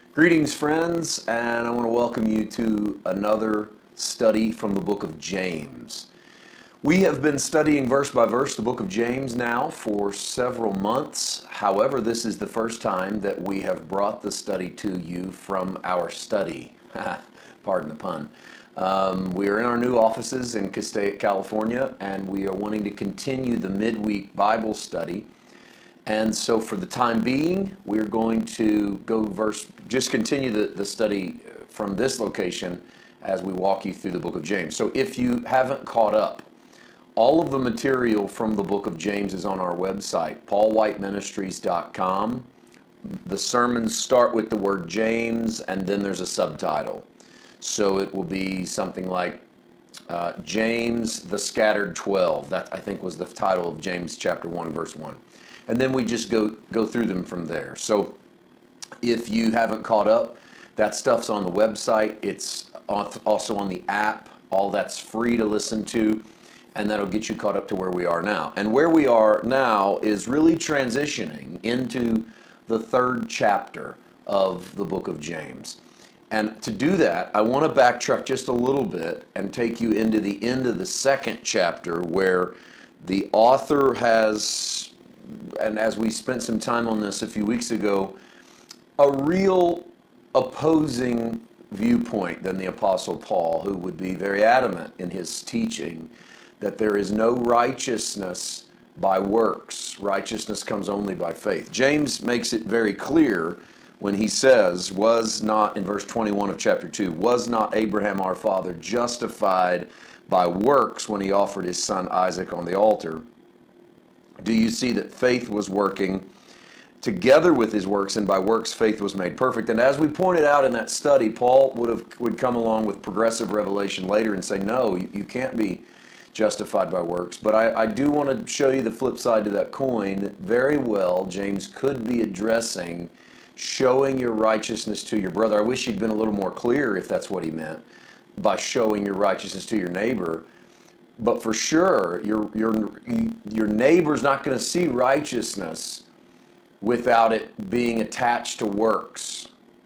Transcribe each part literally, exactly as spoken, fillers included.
Greetings, friends, and I want to welcome you to another study from the book of James. We have been studying verse by verse the book of James now for several months. However, this is the first time that we have brought the study to you from our study. Pardon the pun. Um, we are in our new offices in Castaic, California, and we are wanting to continue the midweek Bible study. And so for the time being, we're going to go verse, just continue the, the study from this location as we walk you through the book of James. So if you haven't caught up, all of the material from the book of James is on our website, paul white ministries dot com. The sermons start with the word James, and then there's a subtitle. So it will be something like uh, James, the Scattered Twelve. That, I think, was the title of James chapter one, verse one. And then we just go, go through them from there. So if you haven't caught up, that stuff's on the website. It's also on the app. All that's free to listen to. And that'll get you caught up to where we are now. And where we are now is really transitioning into the third chapter of the book of James. And to do that, I want to backtrack just a little bit and take you into the end of the second chapter where the author has, and as we spent some time on this a few weeks ago, a real opposing viewpoint than the Apostle Paul, who would be very adamant in his teaching that there is no righteousness by works. Righteousness comes only by faith. James makes it very clear when he says, was not, in verse twenty-one of chapter two, was not Abraham our father justified by works when he offered his son Isaac on the altar? Do you see that faith was working together with his works, and by works faith was made perfect? And as we pointed out in that study, Paul would have would come along with progressive revelation later and say, no, you, you can't be justified by works. But I, I do want to show you the flip side to that coin, that very well James could be addressing showing your righteousness to your brother. I wish he'd been a little more clear if that's what he meant by showing your righteousness to your neighbor. But for sure, your your your neighbor's not going to see righteousness without it being attached to works.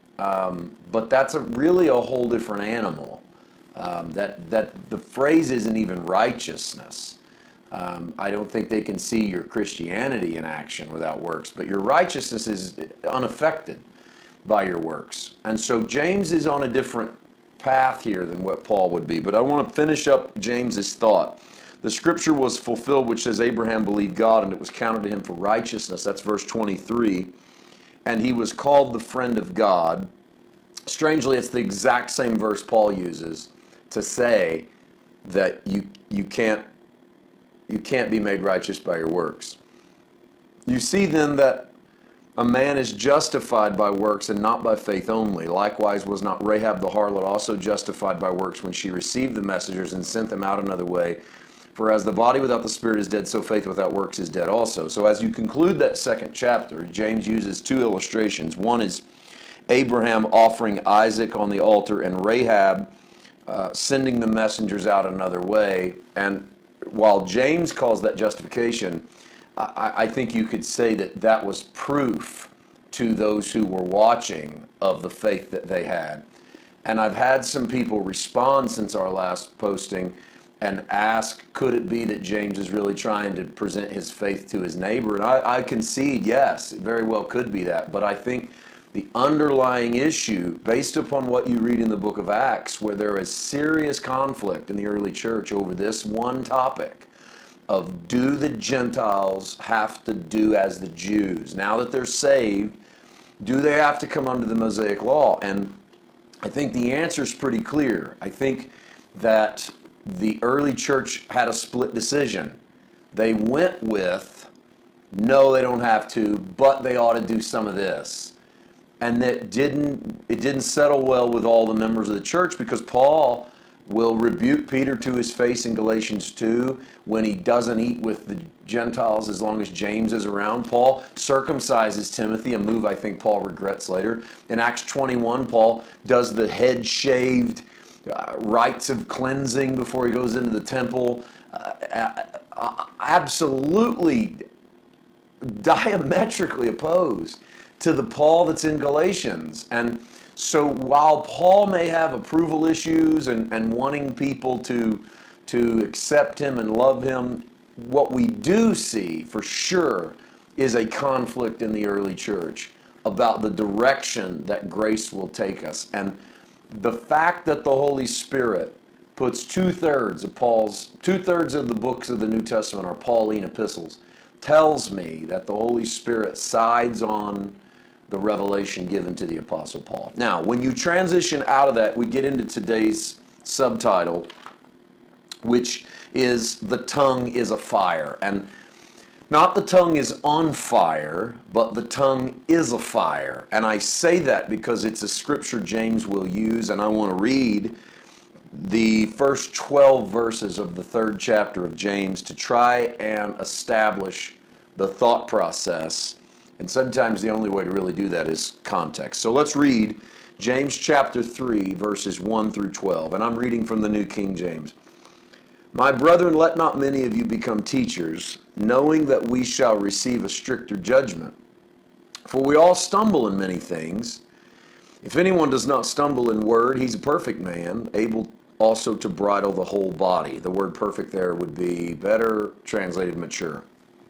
Um, but that's a really a whole different animal. Um, that that the phrase isn't even righteousness. Um, I don't think they can see your Christianity in action without works, but your righteousness is unaffected by your works. And so James is on a different path here than what Paul would be. But I want to finish up James's thought. The scripture was fulfilled which says Abraham believed God and it was counted to him for righteousness. That's verse twenty-three. And he was called the friend of God. Strangely, it's the exact same verse Paul uses to say that you you can't you can't be made righteous by your works. You see then that a man is justified by works and not by faith only. Likewise was not Rahab the harlot also justified by works when she received the messengers and sent them out another way? For as the body without the spirit is dead, so faith without works is dead also. So as you conclude that second chapter, James uses two illustrations. One is Abraham offering Isaac on the altar and Rahab Uh, sending the messengers out another way. And while James calls that justification, I, I think you could say that that was proof to those who were watching of the faith that they had. And I've had some people respond since our last posting and ask, could it be that James is really trying to present his faith to his neighbor? And I, I concede, yes, it very well could be that. But I think the underlying issue, based upon what you read in the book of Acts, where there is serious conflict in the early church over this one topic of, do the Gentiles have to do as the Jews? Now that they're saved, do they have to come under the Mosaic law? And I think the answer is pretty clear. I think that the early church had a split decision. They went with, no, they don't have to, but they ought to do some of this. And that didn't it didn't settle well with all the members of the church, because Paul will rebuke Peter to his face in Galatians two when he doesn't eat with the Gentiles as long as James is around. Paul circumcises Timothy, a move I think Paul regrets later. In Acts twenty-one, Paul does the head shaved uh, rites of cleansing before he goes into the temple. Uh, uh, absolutely diametrically opposed to the Paul that's in Galatians. And so while Paul may have approval issues and, and wanting people to, to accept him and love him, what we do see for sure is a conflict in the early church about the direction that grace will take us. And the fact that the Holy Spirit puts two-thirds of Paul's, two-thirds of the books of the New Testament are Pauline epistles, tells me that the Holy Spirit sides on the revelation given to the Apostle Paul. Now, when you transition out of that, we get into today's subtitle, which is "The Tongue is a Fire." And not the tongue is on fire, but the tongue is a fire. And I say that because it's a scripture James will use, and I want to read the first twelve verses of the third chapter of James to try and establish the thought process. And sometimes the only way to really do that is context. So let's read James chapter three, verses one through twelve. And I'm reading from the New King James. My brethren, let not many of you become teachers, knowing that we shall receive a stricter judgment. For we all stumble in many things. If anyone does not stumble in word, he's a perfect man, able also to bridle the whole body. The word perfect there would be better translated mature.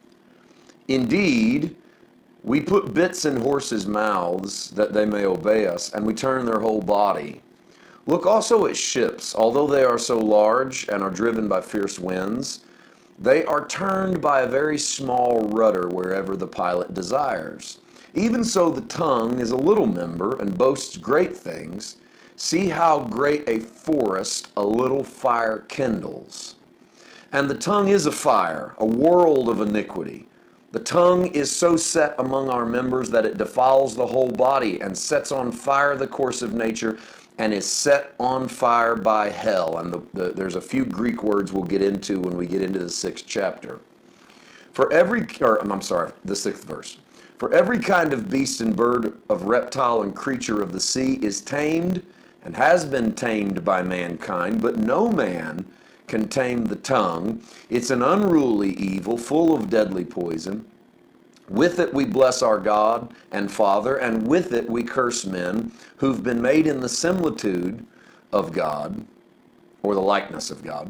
Indeed, we put bits in horses' mouths that they may obey us, and we turn their whole body. Look also at ships. Although they are so large and are driven by fierce winds, they are turned by a very small rudder wherever the pilot desires. Even so, the tongue is a little member and boasts great things. See how great a forest a little fire kindles. And the tongue is a fire, a world of iniquity. The tongue is so set among our members that it defiles the whole body and sets on fire the course of nature and is set on fire by hell. And the, the, there's a few Greek words we'll get into when we get into the sixth chapter. For every, or I'm sorry, the sixth verse. For every kind of beast and bird, of reptile and creature of the sea is tamed and has been tamed by mankind, but no man can tame the tongue. It's an unruly evil, full of deadly poison. With it we bless our God and Father, and with it we curse men who've been made in the similitude of God, or the likeness of God.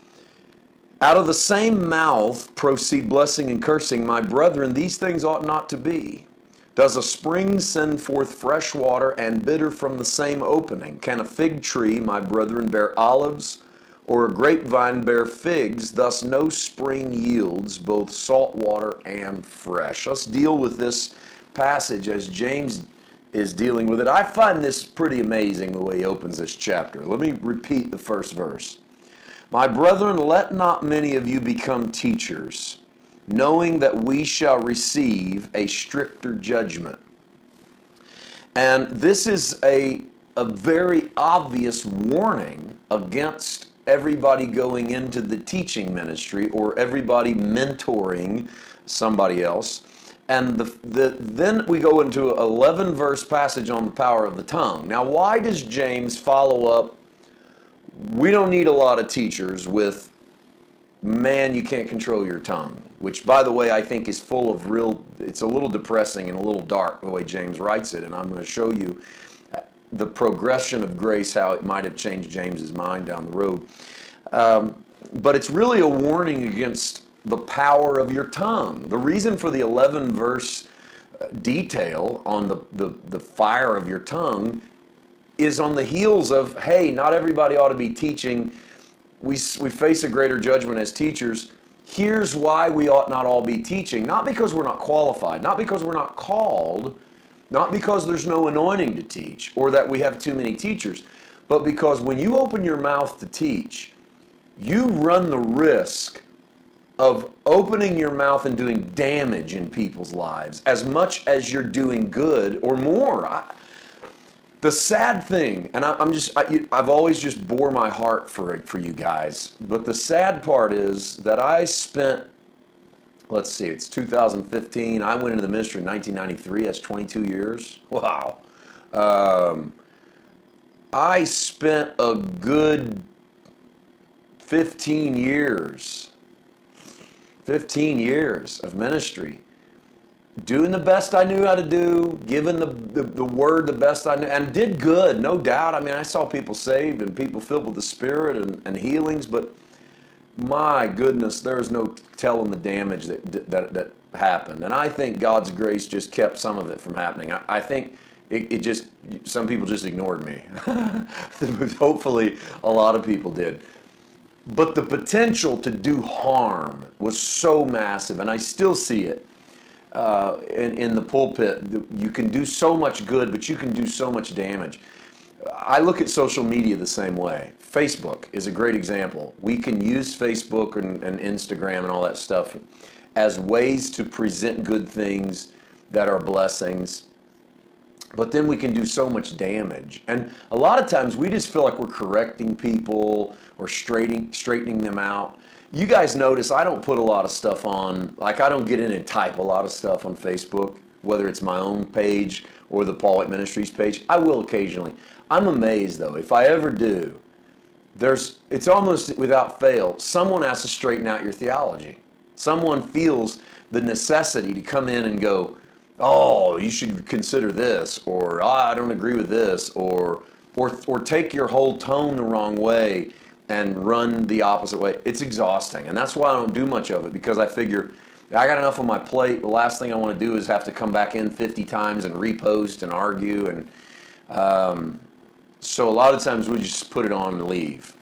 Out of the same mouth proceed blessing and cursing. My brethren, these things ought not to be. Does a spring send forth fresh water and bitter from the same opening? Can a fig tree, my brethren, bear olives, or a grapevine bear figs? Thus no spring yields both salt water and fresh. Let's deal with this passage as James is dealing with it. I find this pretty amazing the way he opens this chapter. Let me repeat the first verse. My brethren, let not many of you become teachers, knowing that we shall receive a stricter judgment. And this is a, a very obvious warning against everybody going into the teaching ministry or everybody mentoring somebody else. And the, the, then we go into an eleven verse passage on the power of the tongue. Now, why does James follow up, we don't need a lot of teachers, with, man, you can't control your tongue? Which, by the way, I think is full of real, it's a little depressing and a little dark the way James writes it. And I'm going to show you the progression of grace, how it might have changed James's mind down the road. Um, but it's really a warning against the power of your tongue. The reason for the eleven verse detail on the, the, the fire of your tongue is on the heels of, hey, not everybody ought to be teaching. We, we face a greater judgment as teachers. Here's why we ought not all be teaching. Not because we're not qualified, not because we're not called, not because there's no anointing to teach or that we have too many teachers, but because when you open your mouth to teach, you run the risk of opening your mouth and doing damage in people's lives as much as you're doing good or more. I, the sad thing, and I, I'm just, I, I've always just bore my heart for it for you guys, but the sad part is that I spent, let's see, it's two thousand fifteen. I went into the ministry in nineteen ninety-three. That's twenty-two years. Wow. Um, I spent a good fifteen years, fifteen years of ministry doing the best I knew how to do, giving the, the, the word the best I knew, and did good, no doubt. I mean, I saw people saved and people filled with the Spirit and, and healings, but my goodness, there's no telling the damage that, that that happened. And I think God's grace just kept some of it from happening. I, I think it, it just, some people just ignored me. Hopefully, a lot of people did. But the potential to do harm was so massive, and I still see it. Uh, in, in the pulpit, you can do so much good, but you can do so much damage. I look at social media the same way. Facebook is a great example. We can use Facebook and, and Instagram and all that stuff as ways to present good things that are blessings, but then we can do so much damage. And a lot of times we just feel like we're correcting people or straightening, straightening them out. You guys notice I don't put a lot of stuff on, like I don't get in and type a lot of stuff on Facebook, whether it's my own page or the Paul White Ministries page. I will occasionally. I'm amazed though, if I ever do, there's, it's almost without fail, someone has to straighten out your theology. Someone feels the necessity to come in and go, oh, you should consider this, or oh, I don't agree with this, or, or, or take your whole tone the wrong way and run the opposite way. It's exhausting, and that's why I don't do much of it, because I figure I got enough on my plate. The last thing I want to do is have to come back in fifty times and repost and argue, and um, so a lot of times we just put it on and leave.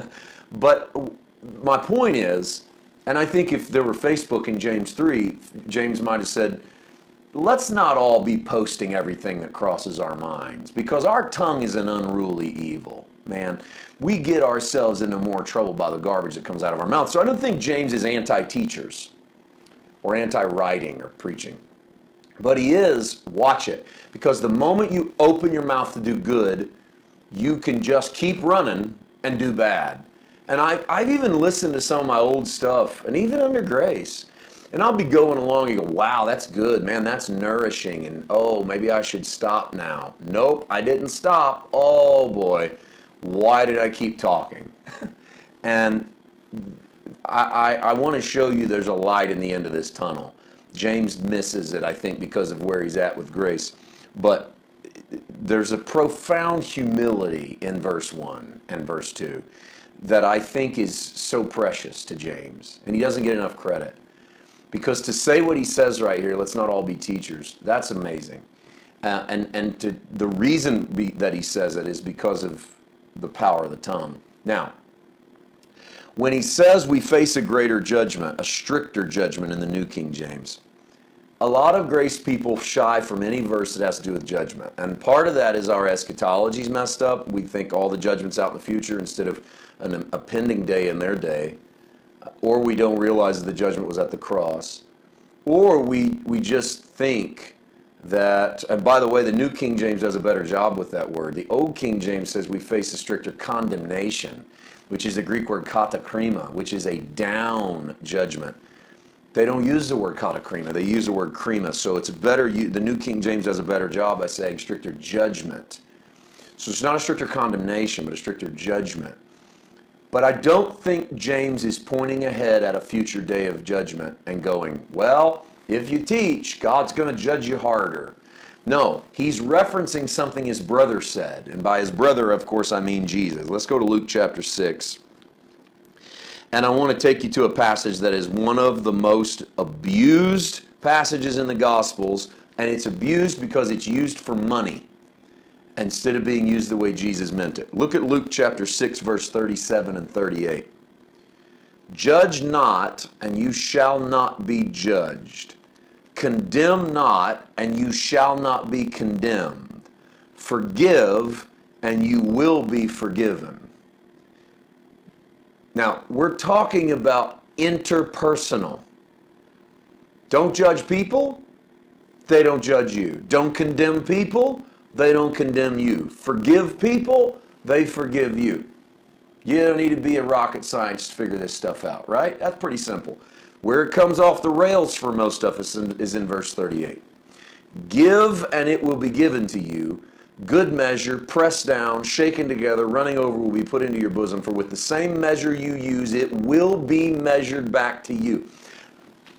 But my point is, and I think if there were Facebook in James three, James might have said, let's not all be posting everything that crosses our minds, because our tongue is an unruly evil. Man, we get ourselves into more trouble by the garbage that comes out of our mouth. So I don't think James is anti-teachers or anti-writing or preaching. But he is, watch it, because the moment you open your mouth to do good, you can just keep running and do bad. And I, I've even listened to some of my old stuff, and even under grace, and I'll be going along and go, wow, that's good, man, that's nourishing, and oh, maybe I should stop now. Nope, I didn't stop. Oh boy, why did I keep talking? And I, I, I want to show you there's a light in the end of this tunnel. James misses it, I think, because of where he's at with grace. But there's a profound humility in verse one and verse two that I think is so precious to James. And he doesn't get enough credit. Because to say what he says right here, let's not all be teachers, that's amazing. Uh, and and to, the reason be, that he says it is because of the power of the tongue. Now, when he says we face a greater judgment, a stricter judgment in the New King James, a lot of grace people shy from any verse that has to do with judgment. And part of that is our eschatology's messed up. We think all the judgment's out in the future instead of an, a pending day in their day. Or we don't realize that the judgment was at the cross. Or we we just think that, and by the way, the New King James does a better job with that word. The Old King James says we face a stricter condemnation, which is the Greek word katakrima, which is a down judgment. They don't use the word katakrima, they use the word krima, so it's better, the New King James does a better job by saying stricter judgment. So it's not a stricter condemnation, but a stricter judgment. But I don't think James is pointing ahead at a future day of judgment and going, well, if you teach, God's going to judge you harder. No, he's referencing something his brother said. And by his brother, of course, I mean Jesus. Let's go to Luke chapter six. And I want to take you to a passage that is one of the most abused passages in the Gospels. And it's abused because it's used for money instead of being used the way Jesus meant it. Look at Luke chapter six, verse thirty-seven and thirty-eight. Judge not, and you shall not be judged. Condemn not, and you shall not be condemned. Forgive, and you will be forgiven. Now, we're talking about interpersonal. Don't judge people, they don't judge you. Don't condemn people, they don't condemn you. Forgive people, they forgive you. You don't need to be a rocket scientist to figure this stuff out, right? That's pretty simple. Where it comes off the rails for most of us is in verse thirty-eight. Give, and it will be given to you. Good measure, pressed down, shaken together, running over will be put into your bosom. For with the same measure you use, it will be measured back to you.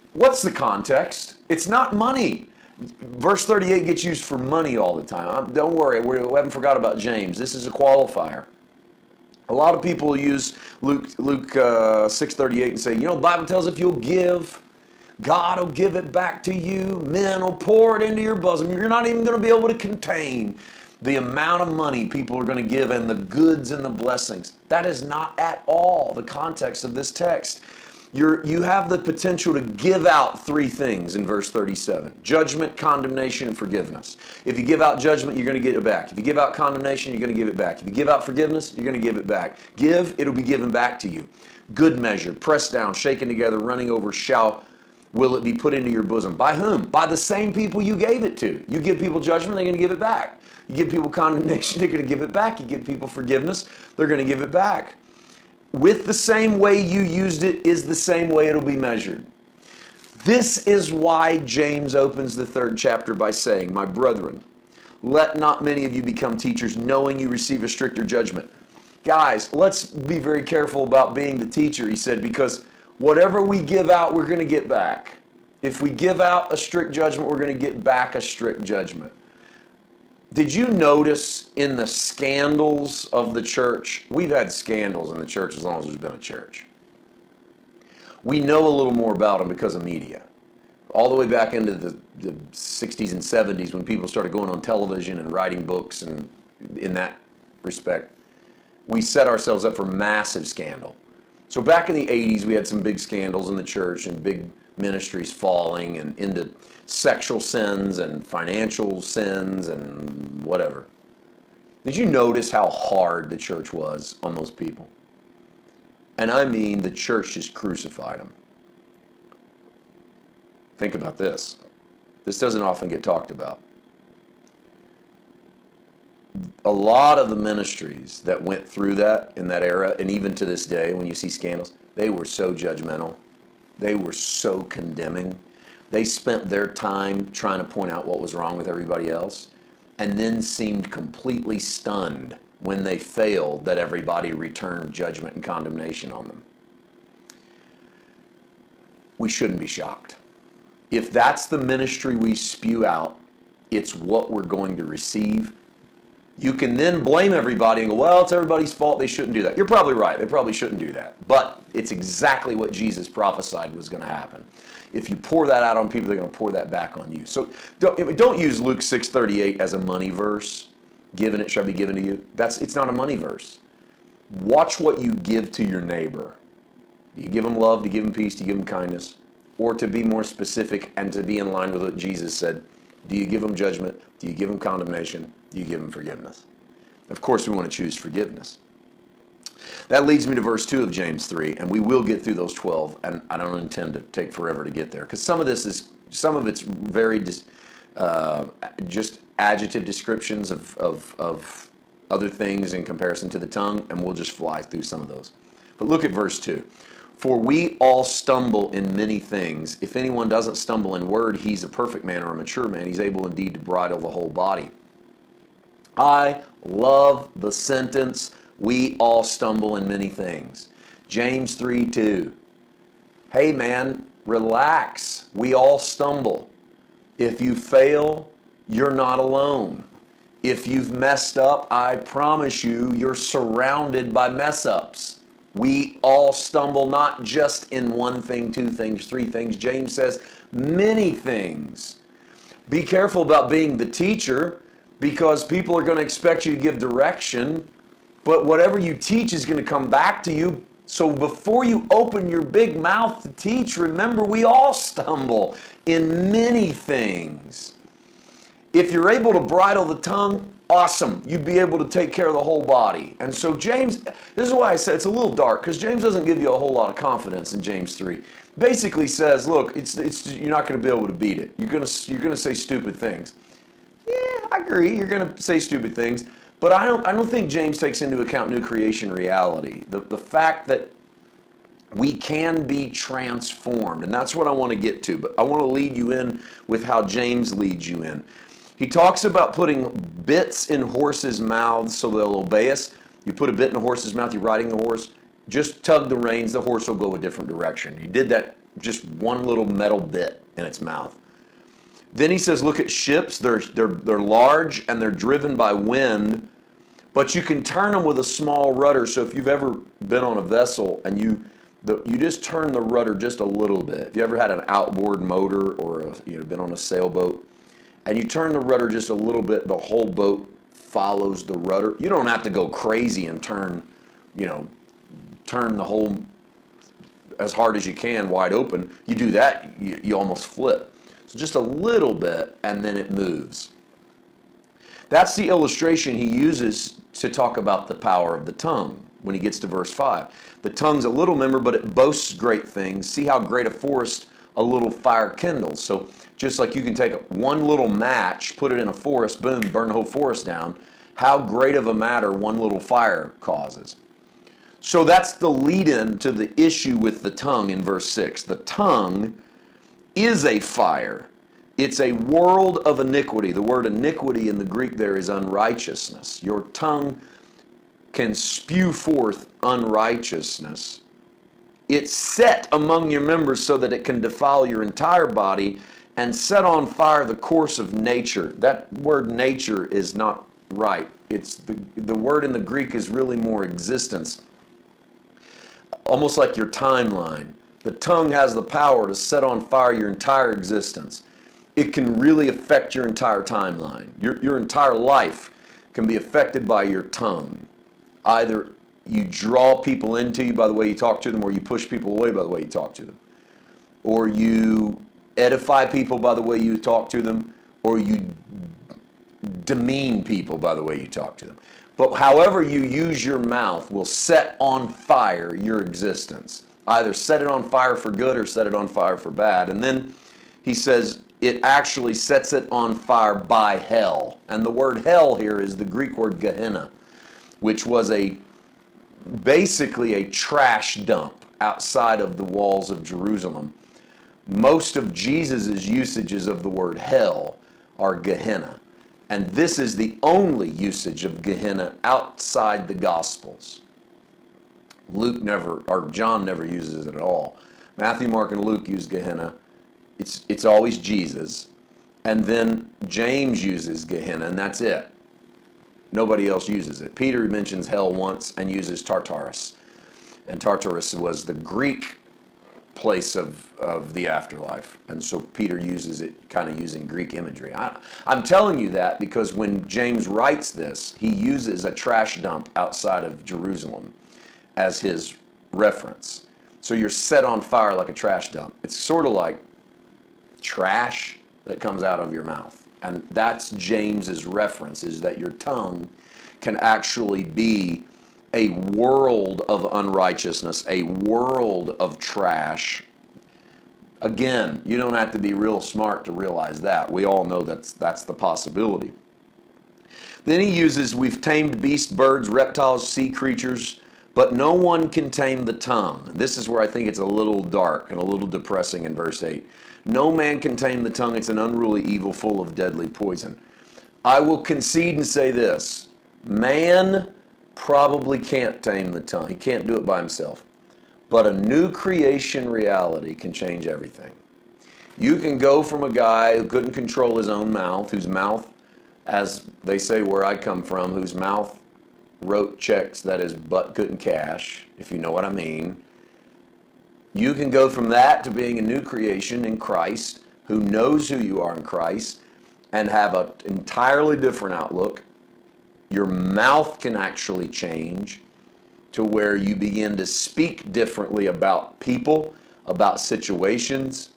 What's the context? It's not money. Verse thirty-eight gets used for money all the time. Don't worry, we haven't forgot about James. This is a qualifier. A lot of people use Luke, Luke uh, six thirty-eight and say, you know, the Bible tells if you'll give, God will give it back to you. Men will pour it into your bosom. You're not even going to be able to contain the amount of money people are going to give and the goods and the blessings. That is not at all the context of this text. You're, you have the potential to give out three things in verse thirty-seven. Judgment, condemnation, and forgiveness. If you give out judgment, you're going to get it back. If you give out condemnation, you're going to give it back. If you give out forgiveness, you're going to give it back. Give, it'll be given back to you. Good measure, pressed down, shaken together, running over, shall will it be put into your bosom. By whom? By the same people you gave it to. You give people judgment, they're going to give it back. You give people condemnation, they're going to give it back. You give people forgiveness, they're going to give it back. With the same way you used it is the same way it'll be measured. This is why James opens the third chapter by saying, my brethren, let not many of you become teachers, knowing you receive a stricter judgment. Guys, let's be very careful about being the teacher, he said, because whatever we give out, we're going to get back. If we give out a strict judgment, we're going to get back a strict judgment. Did you notice in the scandals of the church? We've had scandals in the church as long as there's been a church. We know a little more about them because of media. All the way back into the, the sixties and seventies when people started going on television and writing books, and in that respect, we set ourselves up for massive scandal. So back in the eighties, we had some big scandals in the church and big ministries falling and into sexual sins and financial sins and whatever. Did you notice how hard the church was on those people? And I mean, the church just crucified them. Think about this. This doesn't often get talked about. A lot of the ministries that went through that in that era, and even to this day when you see scandals, they were so judgmental. They were so condemning. They spent their time trying to point out what was wrong with everybody else, and then seemed completely stunned when they failed that everybody returned judgment and condemnation on them. We shouldn't be shocked. If that's the ministry we spew out, it's what we're going to receive. You can then blame everybody and go, well, it's everybody's fault, they shouldn't do that. You're probably right, they probably shouldn't do that. But it's exactly what Jesus prophesied was going to happen. If you pour that out on people, they're going to pour that back on you. So don't, don't use Luke six thirty-eight as a money verse. Given it shall be given to you. That's, it's not a money verse. Watch what you give to your neighbor. Do you give them love? Do you give them peace? Do you give them kindness? Or to be more specific and to be in line with what Jesus said, do you give them judgment? Do you give them condemnation? Do you give them forgiveness? Of course, we want to choose forgiveness. That leads me to verse two of James three, and we will get through those twelve, and I don't intend to take forever to get there, because some of this is, some of it's very uh, just adjective descriptions of, of, of other things in comparison to the tongue, and we'll just fly through some of those. But look at verse two. For we all stumble in many things. If anyone doesn't stumble in word, he's a perfect man or a mature man. He's able indeed to bridle the whole body. I love the sentence, we all stumble in many things. James three two. Hey man, relax. We all stumble. If you fail, you're not alone. If you've messed up, I promise you, you're surrounded by mess ups. We all stumble, not just in one thing, two things, three things. James says many things. Be careful about being the teacher, because people are going to expect you to give direction, but whatever you teach is going to come back to you. So before you open your big mouth to teach, remember we all stumble in many things. If you're able to bridle the tongue, awesome. You'd be able to take care of the whole body. And so James, this is why I said it's a little dark, because James doesn't give you a whole lot of confidence in James three. Basically says, look, it's, it's, you're not going to be able to beat it. You're going to, you're going to say stupid things. Yeah, I agree. You're going to say stupid things. But I don't, I don't think James takes into account new creation reality. The, the fact that we can be transformed. And that's what I want to get to. But I want to lead you in with how James leads you in. He talks about putting bits in horses' mouths so they'll obey us. You put a bit in a horse's mouth, you're riding the horse, just tug the reins, the horse will go a different direction. He did that just one little metal bit in its mouth. Then he says, look at ships. They're, they're, they're large and they're driven by wind, but you can turn them with a small rudder. So if you've ever been on a vessel and you the, you just turn the rudder just a little bit. If you ever had an outboard motor or a, you know, been on a sailboat, and you turn the rudder just a little bit, the whole boat follows the rudder. You don't have to go crazy and turn, you know, turn the whole as hard as you can wide open. You do that, you, you almost flip. So just a little bit, and then it moves. That's the illustration he uses to talk about the power of the tongue when he gets to verse five. The tongue's a little member, but it boasts great things. See how great a forest a little fire kindles. So just like you can take one little match, put it in a forest, boom, burn the whole forest down, how great of a matter one little fire causes. So that's the lead-in to the issue with the tongue in verse six. The tongue is a fire. It's a world of iniquity. The word iniquity in the Greek there is unrighteousness. Your tongue can spew forth unrighteousness. It's set among your members so that it can defile your entire body and set on fire the course of nature. That word nature is not right. It's the, the word in the Greek is really more existence. Almost like your timeline. The tongue has the power to set on fire your entire existence. It can really affect your entire timeline. Your, your entire life can be affected by your tongue. Either you draw people into you by the way you talk to them, or you push people away by the way you talk to them. Or you edify people by the way you talk to them, or you demean people by the way you talk to them. But however you use your mouth will set on fire your existence. Either set it on fire for good or set it on fire for bad. And then he says it actually sets it on fire by hell. And the word hell here is the Greek word Gehenna, which was a basically a trash dump outside of the walls of Jerusalem. Most of Jesus' usages of the word hell are Gehenna. And this is the only usage of Gehenna outside the Gospels. Luke never, or John never uses it at all. Matthew, Mark, and Luke use Gehenna. It's, it's always Jesus. And then James uses Gehenna, and that's it. Nobody else uses it. Peter mentions hell once and uses Tartarus. And Tartarus was the Greek place of, of the afterlife. And so Peter uses it kind of using Greek imagery. I, I'm telling you that because when James writes this, he uses a trash dump outside of Jerusalem as his reference. So you're set on fire like a trash dump. It's sort of like trash that comes out of your mouth. And that's James's reference, is that your tongue can actually be a world of unrighteousness, a world of trash. Again, you don't have to be real smart to realize that. We all know that's, that's the possibility. Then he uses, we've tamed beasts, birds, reptiles, sea creatures, but no one can tame the tongue. This is where I think it's a little dark and a little depressing in verse eight. No man can tame the tongue. It's an unruly evil full of deadly poison. I will concede and say this. Man probably can't tame the tongue. He can't do it by himself. But a new creation reality can change everything. You can go from a guy who couldn't control his own mouth, whose mouth, as they say where I come from, whose mouth wrote checks that his butt couldn't cash, if you know what I mean. You can go from that to being a new creation in Christ, who knows who you are in Christ, and have an entirely different outlook. Your mouth can actually change to where you begin to speak differently about people, about situations.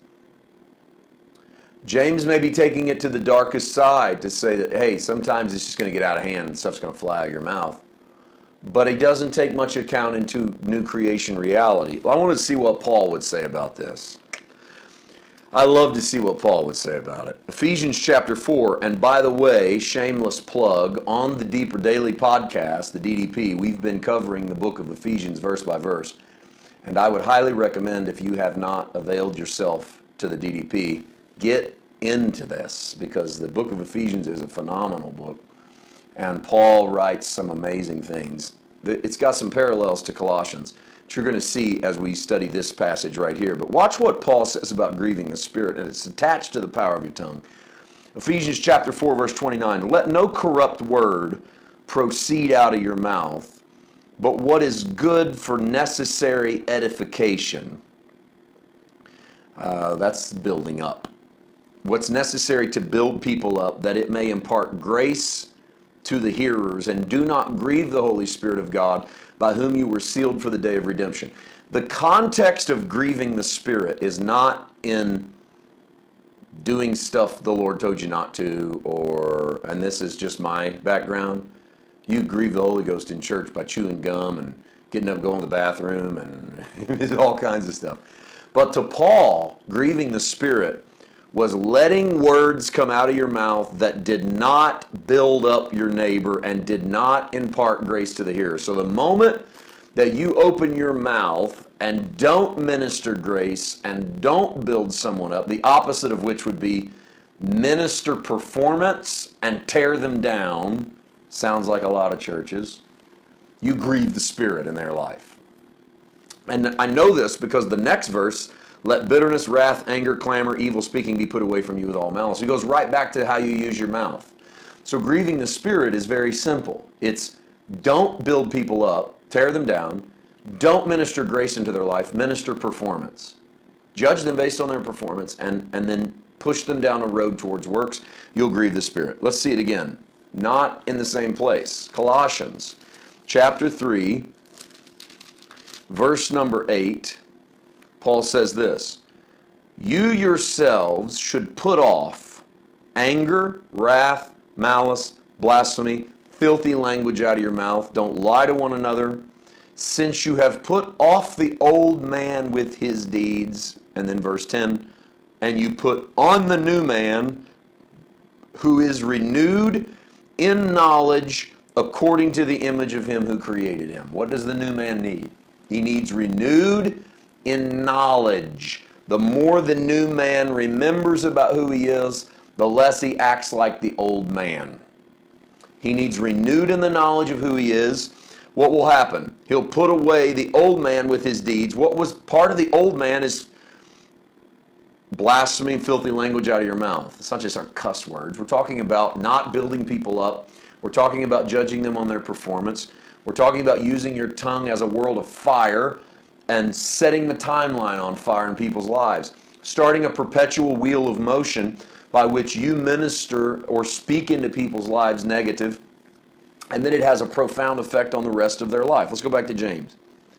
James may be taking it to the darkest side to say that, hey, sometimes it's just going to get out of hand and stuff's going to fly out of your mouth. But he doesn't take much account into new creation reality. I want to see what Paul would say about this. I love to see what Paul would say about it. Ephesians chapter four, and by the way, shameless plug, on the Deeper Daily podcast, the D D P, we've been covering the book of Ephesians verse by verse. And I would highly recommend, if you have not availed yourself to the D D P, get into this, because the book of Ephesians is a phenomenal book. And Paul writes some amazing things. It's got some parallels to Colossians. which you're going to see as we study this passage right here. But watch what Paul says about grieving the Spirit, and it's attached to the power of your tongue. Ephesians chapter four, verse twenty-nine, let no corrupt word proceed out of your mouth, but what is good for necessary edification. Uh, that's building up. What's necessary to build people up, that it may impart grace to the hearers, and do not grieve the Holy Spirit of God, by whom you were sealed for the day of redemption. The context of grieving the Spirit is not in doing stuff the Lord told you not to, or, and this is just my background, you grieve the Holy Ghost in church by chewing gum and getting up, going to the bathroom, and all kinds of stuff. But to Paul, grieving the Spirit was letting words come out of your mouth that did not build up your neighbor and did not impart grace to the hearer. So the moment that you open your mouth and don't minister grace and don't build someone up, the opposite of which would be minister performance and tear them down, sounds like a lot of churches, you grieve the Spirit in their life. And I know this because the next verse, let bitterness, wrath, anger, clamor, evil speaking be put away from you with all malice. He goes right back to how you use your mouth. So grieving the Spirit is very simple. It's don't build people up, tear them down. Don't minister grace into their life, minister performance. Judge them based on their performance, and, and then push them down a road towards works. You'll grieve the Spirit. Let's see it again. Not in the same place. Colossians chapter three, verse number eight. Paul says this, you yourselves should put off anger, wrath, malice, blasphemy, filthy language out of your mouth. Don't lie to one another, since you have put off the old man with his deeds. And then verse ten, and you put on the new man, who is renewed in knowledge according to the image of him who created him. What does the new man need? He needs renewed in knowledge. The more the new man remembers about who he is, the less he acts like the old man. He needs renewed in the knowledge of who he is. What will happen? He'll put away the old man with his deeds. What was part of the old man is blasphemy, filthy language out of your mouth. It's not just our cuss words. We're talking about not building people up. We're talking about judging them on their performance. We're talking about using your tongue as a world of fire and setting the timeline on fire in people's lives. Starting a perpetual wheel of motion by which you minister or speak into people's lives negative, and then it has a profound effect on the rest of their life. Let's go back to James.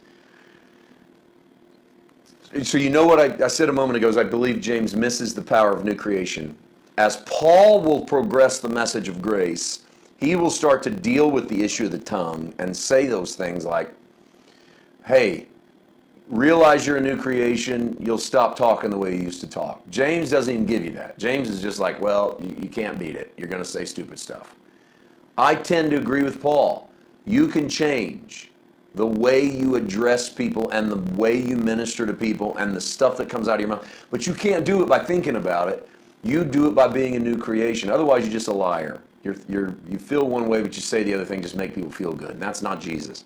So you know what I, I said a moment ago is I believe James misses the power of new creation. As Paul will progress the message of grace, he will start to deal with the issue of the tongue and say those things like, hey, realize you're a new creation, you'll stop talking the way you used to talk. James doesn't even give you that. James is just like, well, you, you can't beat it. You're going to say stupid stuff. I tend to agree with Paul. You can change the way you address people and the way you minister to people and the stuff that comes out of your mouth. But you can't do it by thinking about it. You do it by being a new creation. Otherwise, you're just a liar. You're, you're, you feel one way, but you say the other thing just to make people feel good. And that's not Jesus.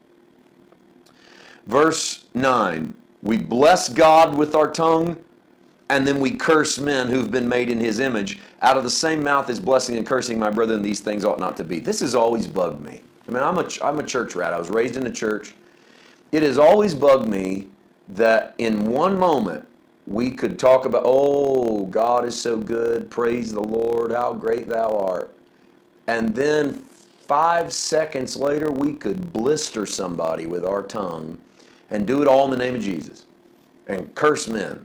Verse nine, we bless God with our tongue, and then we curse men who've been made in his image. Out of the same mouth is blessing and cursing, my brethren, these things ought not to be. This has always bugged me. I mean, I'm a, I'm a church rat. I was raised in a church. It has always bugged me that in one moment we could talk about, oh, God is so good, praise the Lord, how great thou art. And then five seconds later we could blister somebody with our tongue and do it all in the name of Jesus and curse men.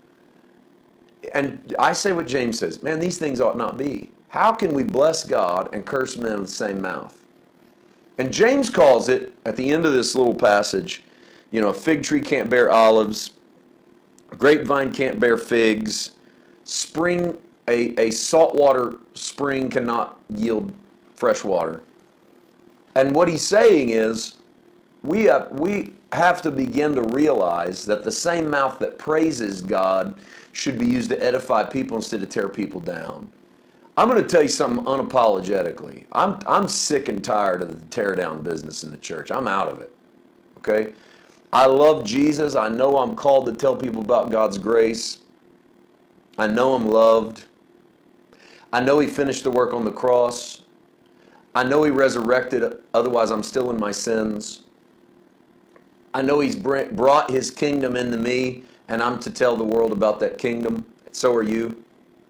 And I say what James says, man, these things ought not be. How can we bless God and curse men with the same mouth? And James calls it, at the end of this little passage, you know, a fig tree can't bear olives, a grapevine can't bear figs, spring, a, a saltwater spring cannot yield fresh water. And what he's saying is, we have, we have to begin to realize that the same mouth that praises God should be used to edify people instead of tear people down. I'm going to tell you something unapologetically. I'm, I'm sick and tired of the tear down business in the church. I'm out of it. Okay? I love Jesus. I know I'm called to tell people about God's grace. I know I'm loved. I know He finished the work on the cross. I know He resurrected, otherwise I'm still in my sins. I know He's brought His kingdom into me, and I'm to tell the world about that kingdom. So are you.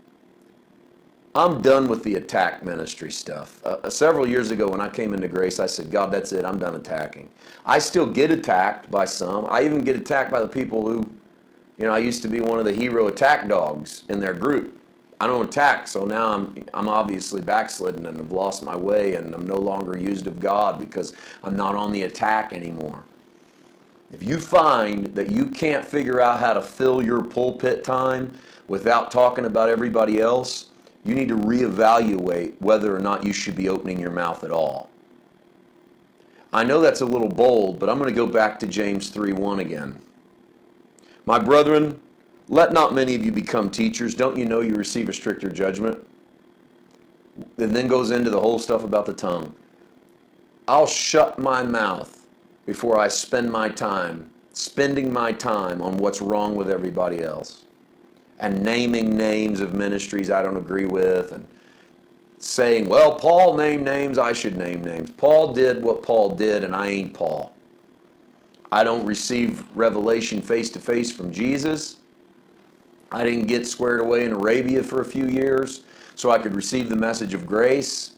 I'm done with the attack ministry stuff. Uh, several years ago when I came into grace, I said, God, that's it. I'm done attacking. I still get attacked by some. I even get attacked by the people who, you know, I used to be one of the hero attack dogs in their group. I don't attack, so now I'm I'm obviously backslidden and have lost my way, and I'm no longer used of God because I'm not on the attack anymore. If you find that you can't figure out how to fill your pulpit time without talking about everybody else, you need to reevaluate whether or not you should be opening your mouth at all. I know that's a little bold, but I'm going to go back to James three one again. My brethren, let not many of you become teachers. Don't you know you receive a stricter judgment? And then goes into the whole stuff about the tongue. I'll shut my mouth before I spend my time, spending my time on what's wrong with everybody else. And naming names of ministries I don't agree with, and saying, well, Paul named names, I should name names. Paul did what Paul did, and I ain't Paul. I don't receive revelation face to face from Jesus. I didn't get squared away in Arabia for a few years so I could receive the message of grace.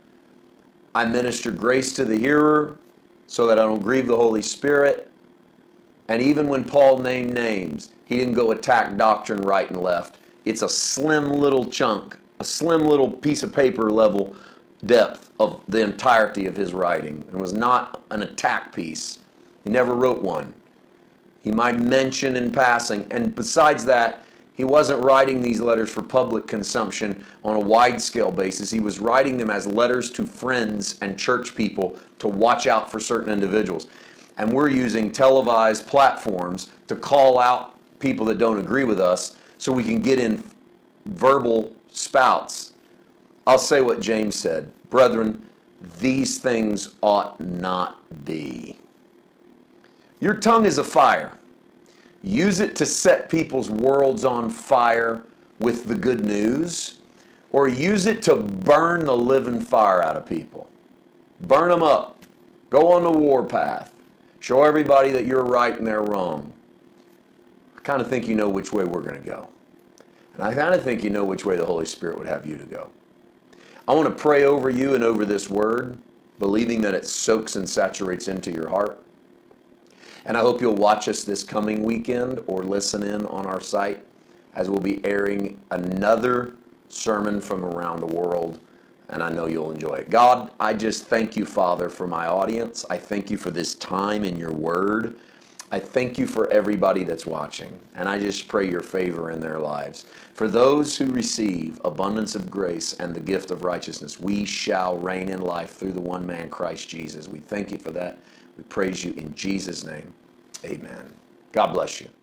I minister grace to the hearer so that I don't grieve the Holy Spirit. And even when Paul named names, he didn't go attack doctrine right and left. It's a slim little chunk, a slim little piece of paper level depth of the entirety of his writing. It was not an attack piece. He never wrote one. He might mention in passing, and besides that, he wasn't writing these letters for public consumption on a wide-scale basis. He was writing them as letters to friends and church people to watch out for certain individuals. And we're using televised platforms to call out people that don't agree with us so we can get in verbal spouts. I'll say what James said. Brethren, these things ought not be. Your tongue is a fire. Use it to set people's worlds on fire with the good news, or use it to burn the living fire out of people. Burn them up. Go on the warpath. Show everybody that you're right and they're wrong. I kind of think you know which way we're going to go. And I kind of think you know which way the Holy Spirit would have you to go. I want to pray over you and over this word, believing that it soaks and saturates into your heart. And I hope you'll watch us this coming weekend or listen in on our site as we'll be airing another sermon from around the world, and I know you'll enjoy it. God, I just thank you, Father, for my audience. I thank you for this time in your word. I thank you for everybody that's watching, and I just pray your favor in their lives. For those who receive abundance of grace and the gift of righteousness, we shall reign in life through the one man, Christ Jesus. We thank you for that. We praise you in Jesus' name. Amen. God bless you.